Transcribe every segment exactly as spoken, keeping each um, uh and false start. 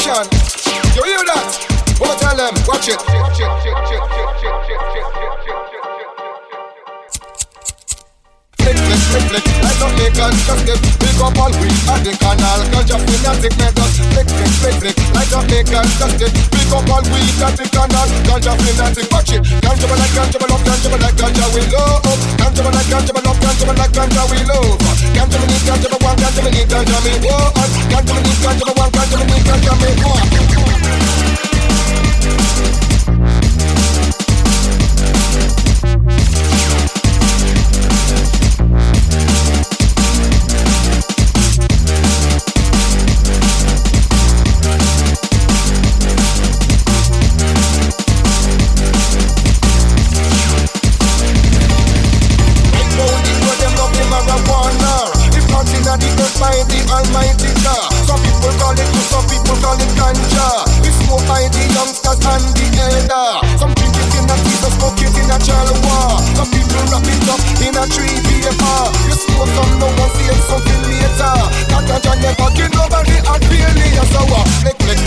station. You hear that? Wanna tell them? Watch it. Watch it. Flick, flick, flick, flick, like Jamaican, just get pick up all weed at the canal, ganja fanatic methods. Flick, flick, flick, flick, like Jamaican, just get pick up all weed at the canal, ganja fanatic. Watch it, ganja man like ganja man love, ganja man like ganja we love. Ganja man like ganja man love, ganja man like ganja we love. Ganja man need ganja man want, ganja man need ganja me want. Ganja man need ganja man want, ganja man need ganja me want. By the Almighty God. Some people call it blue, some people call it ganja. We smoke by the youngsters and the elder. Some drink it in a tea, some smoke it in a chalwa. Some people wrap it up in a tree paper. You smoke some now and feel something later. That ganja never kill nobody and feel it. So what? Flick, flick.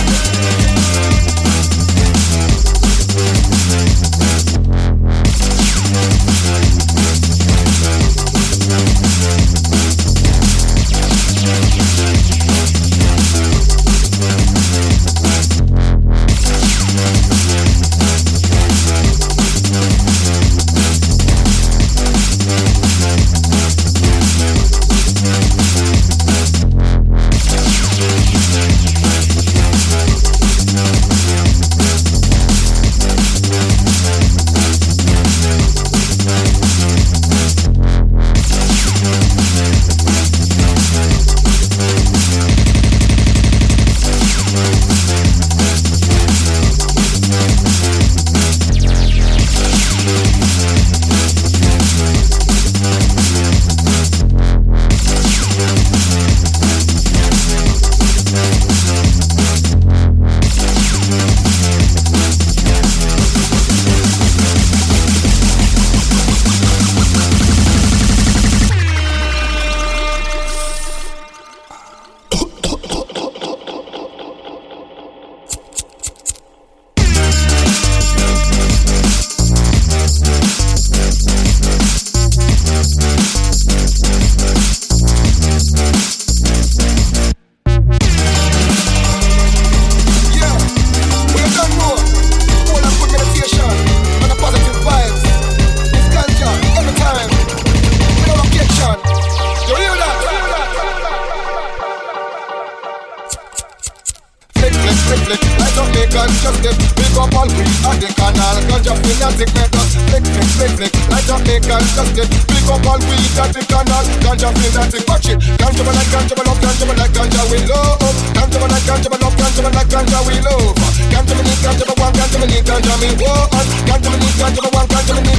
Ganja, we need ganja, but one ganja, we need ganja, me want. Ganja, we need ganja, but one ganja, we need